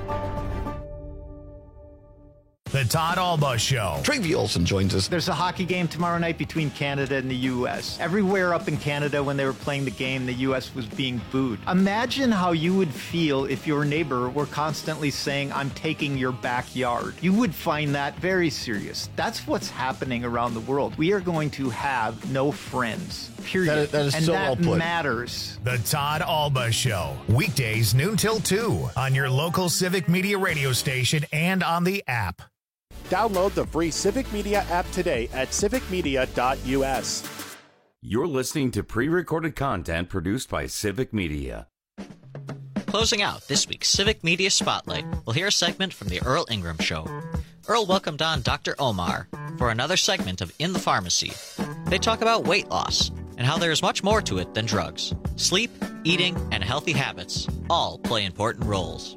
The Todd Alba Show. Travie Olson joins us. There's a hockey game tomorrow night between Canada and the U.S. Everywhere up in Canada when they were playing the game, the U.S. was being booed. Imagine how you would feel if your neighbor were constantly saying, "I'm taking your backyard." You would find that very serious. That's what's happening around the world. We are going to have no friends. Period. That is and so that well put. matters. The Todd Alba Show. Weekdays noon till 2 on your local Civic Media radio station and on the app. Download the free Civic Media app today at civicmedia.us. You're listening to pre-recorded content produced by Civic Media. Closing out this week's Civic Media Spotlight, we'll hear a segment from the Earl Ingram Show. Earl welcomed on Dr. Omar for another segment of In the Pharmacy. They talk about weight loss and how there is much more to it than drugs. Sleep, eating, and healthy habits all play important roles.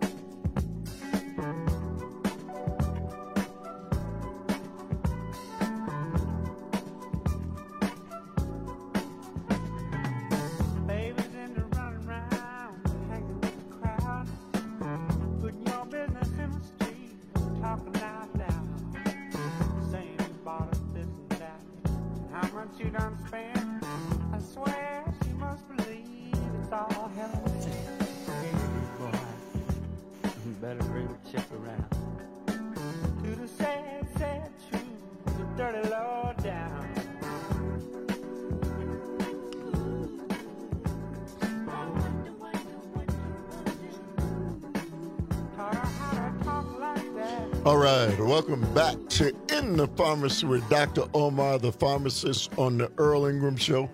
All right, welcome back to In the Pharmacy with Dr. Omar, the pharmacist, on the Earl Ingram Show,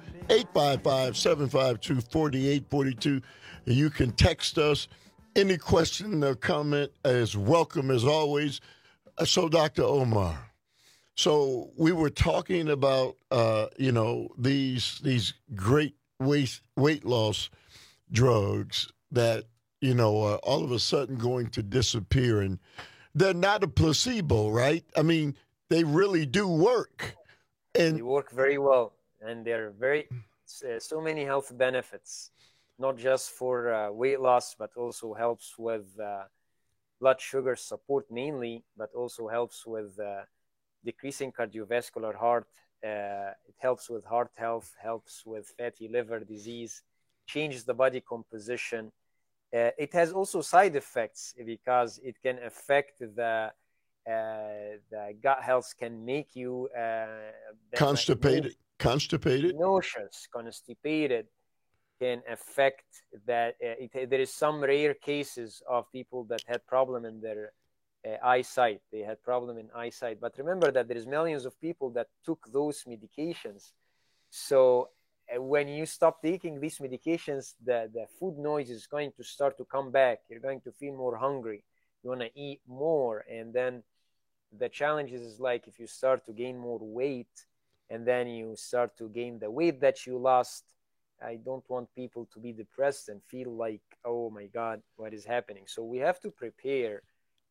855-752-4842. You can text us. Any question or comment is welcome as always. So, Dr. Omar, so we were talking about, these great weight loss drugs that, are all of a sudden going to disappear, and they're not a placebo, right? I mean, they really do work. And they work very well, and they're so many health benefits, not just for weight loss, but also helps with blood sugar support mainly, but also helps with decreasing cardiovascular heart. It helps with heart health, helps with fatty liver disease, changes the body composition. It has also side effects because it can affect the gut health, can make you constipated, nauseous, constipated, can affect that. There is some rare cases of people that had problem in their eyesight. They had problem in eyesight. But remember that there is millions of people that took those medications. So when you stop taking these medications, the food noise is going to start to come back. You're going to feel more hungry. You want to eat more. And then the challenge is like if you start to gain more weight and then you start to gain the weight that you lost, I don't want people to be depressed and feel like, oh my God, what is happening? So we have to prepare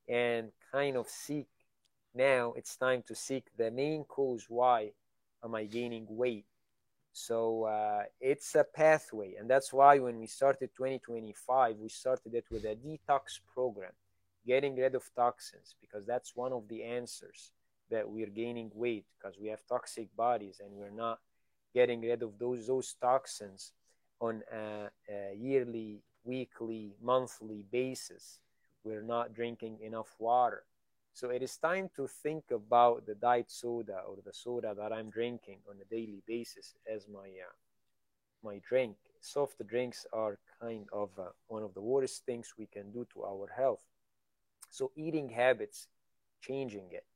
and kind of seek, now it's time to seek the main cause. Why am I gaining weight? So it's a pathway, and that's why when we started 2025, we started it with a detox program, getting rid of toxins, because that's one of the answers that we're gaining weight, because we have toxic bodies and we're not getting rid of those toxins on a yearly, weekly, monthly basis. We're not drinking enough water. So it is time to think about the diet soda or the soda that I'm drinking on a daily basis as my drink. Soft drinks are kind of one of the worst things we can do to our health. So eating habits, changing it.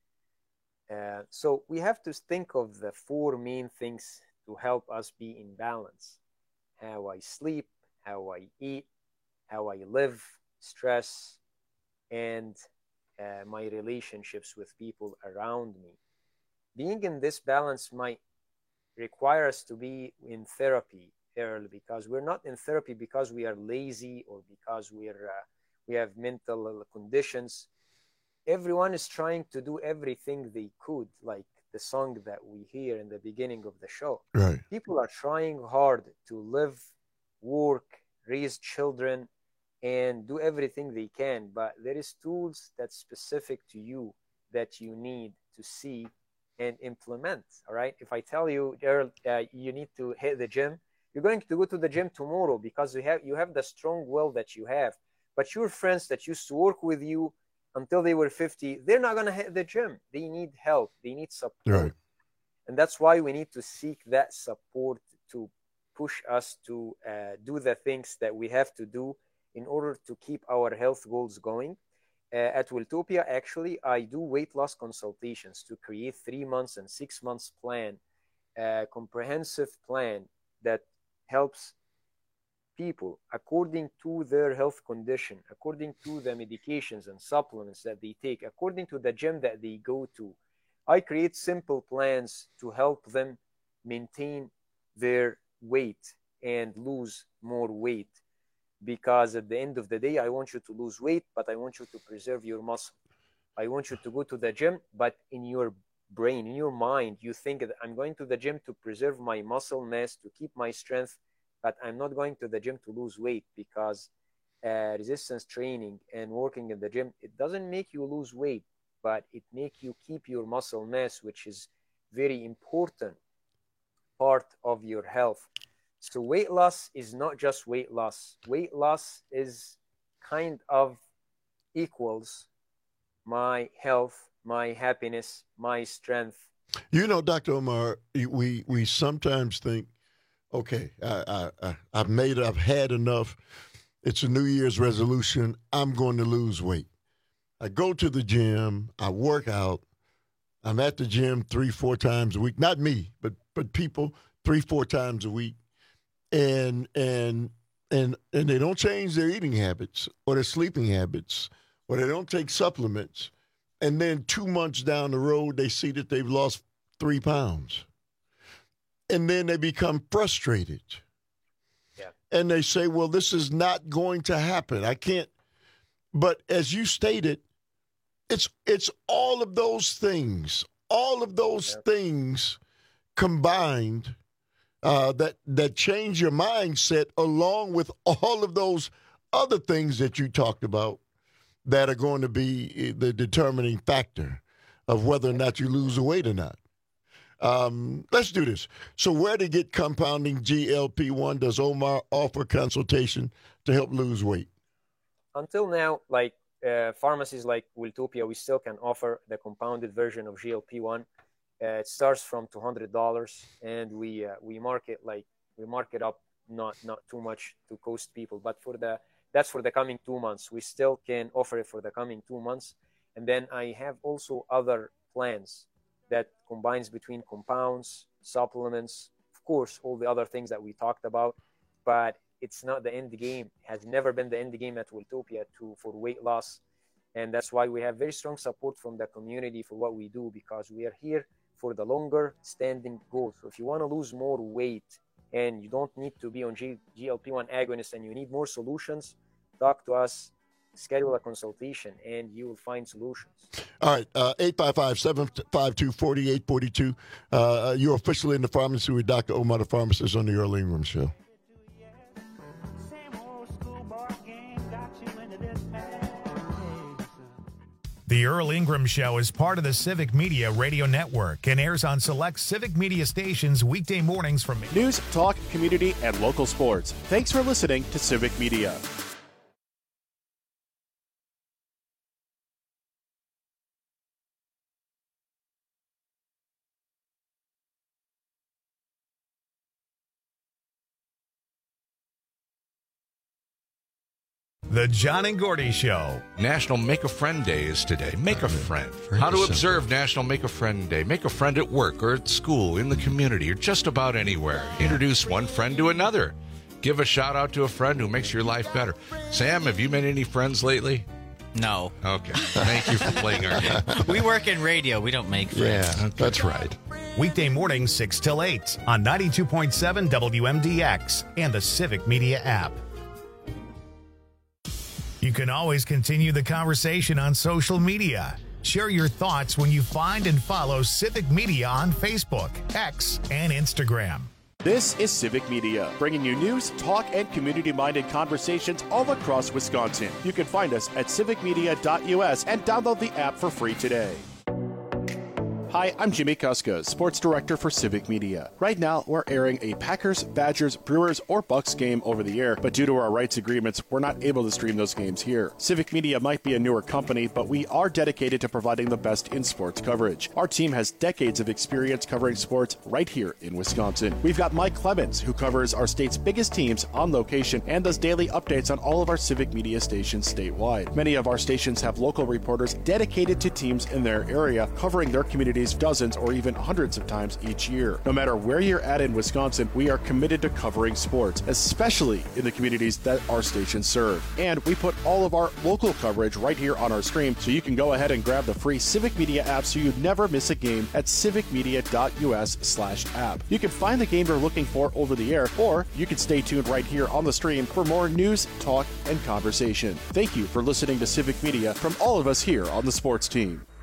So we have to think of the 4 main things to help us be in balance: how I sleep, how I eat, how I live, stress, and my relationships with people around me. Being in this balance might require us to be in therapy early, because we're not in therapy because we are lazy or because we have mental conditions. Everyone is trying to do everything they could, like the song that we hear in the beginning of the show. Right. People are trying hard to live, work, raise children, and do everything they can, but there is tools that's specific to you that you need to see and implement. All right. If I tell you, Gerald, you need to hit the gym, you're going to go to the gym tomorrow because you have the strong will that you have. But your friends that used to work with you until they were 50, they're not going to hit the gym. They need help. They need support. Right. And that's why we need to seek that support to push us to do the things that we have to do in order to keep our health goals going. At Wiltopia, actually, I do weight loss consultations to create 3 months and 6 months plan, a comprehensive plan that helps people according to their health condition, according to the medications and supplements that they take, according to the gym that they go to. I create simple plans to help them maintain their weight and lose more weight. Because at the end of the day, I want you to lose weight, but I want you to preserve your muscle. I want you to go to the gym, but in your brain, in your mind, you think that I'm going to the gym to preserve my muscle mass, to keep my strength, but I'm not going to the gym to lose weight, because resistance training and working in the gym, it doesn't make you lose weight, but it makes you keep your muscle mass, which is very important part of your health. So weight loss is not just weight loss. Weight loss is kind of equals my health, my happiness, my strength. You know, Dr. Omar, we sometimes think, okay, I've had enough. It's a New Year's resolution. I'm going to lose weight. I go to the gym. I work out. I'm at the gym 3-4 times a week. Not me, but people 3-4 times a week. And they don't change their eating habits or their sleeping habits, or they don't take supplements. And then 2 months down the road, they see that they've lost 3 pounds. And then they become frustrated. Yeah. And they say, well, this is not going to happen. I can't. But as you stated, it's all of those things combined that change your mindset, along with all of those other things that you talked about that are going to be the determining factor of whether or not you lose weight or not. Let's do this. So where to get compounding GLP-1? Does Omar offer consultation to help lose weight? Until now, like pharmacies like Wiltopia, we still can offer the compounded version of GLP-1. It starts from $200, and we mark it up not too much to cost people, but that's for the coming 2 months. We still can offer it for the coming 2 months, and then I have also other plans that combines between compounds, supplements, of course, all the other things that we talked about, but it's not the end game. It has never been the end game at Wiltopia for weight loss, and that's why we have very strong support from the community for what we do, because we are here for the longer standing goals. So if you want to lose more weight and you don't need to be on GLP-1 agonist and you need more solutions, talk to us, schedule a consultation, and you will find solutions. All right, 855-752-4842. You're officially in the pharmacy with Dr. Omar, the pharmacist, on the Earl Ingram Show. The Earl Ingram Show is part of the Civic Media Radio Network and airs on select Civic Media stations weekday mornings from news, talk, community, and local sports. Thanks for listening to Civic Media. The John and Gordy Show. National Make a Friend Day is today. Make a friend. How to observe National Make a Friend Day. Make a friend at work or at school, in the community, or just about anywhere. Introduce one friend to another. Give a shout out to a friend who makes your life better. Sam, have you made any friends lately? No. Okay. Thank you for playing our game. We work in radio. We don't make friends. Yeah, that's right. Weekday mornings 6 till 8 on 92.7 WMDX and the Civic Media app. You can always continue the conversation on social media. Share your thoughts when you find and follow Civic Media on Facebook, X, and Instagram. This is Civic Media, bringing you news, talk, and community-minded conversations all across Wisconsin. You can find us at civicmedia.us and download the app for free today. Hi, I'm Jimmy Kuska, Sports Director for Civic Media. Right now, we're airing a Packers, Badgers, Brewers, or Bucks game over the air, but due to our rights agreements, we're not able to stream those games here. Civic Media might be a newer company, but we are dedicated to providing the best in sports coverage. Our team has decades of experience covering sports right here in Wisconsin. We've got Mike Clemens, who covers our state's biggest teams on location and does daily updates on all of our Civic Media stations statewide. Many of our stations have local reporters dedicated to teams in their area, covering their communities dozens or even hundreds of times each year. No matter where you're at in Wisconsin, we are committed to covering sports, especially in the communities that our stations serve. And we put all of our local coverage right here on our stream, so you can go ahead and grab the free Civic Media app so you never miss a game at civicmedia.us/app. You can find the game you're looking for over the air, or you can stay tuned right here on the stream for more news, talk, and conversation. Thank you for listening to Civic Media from all of us here on the sports team.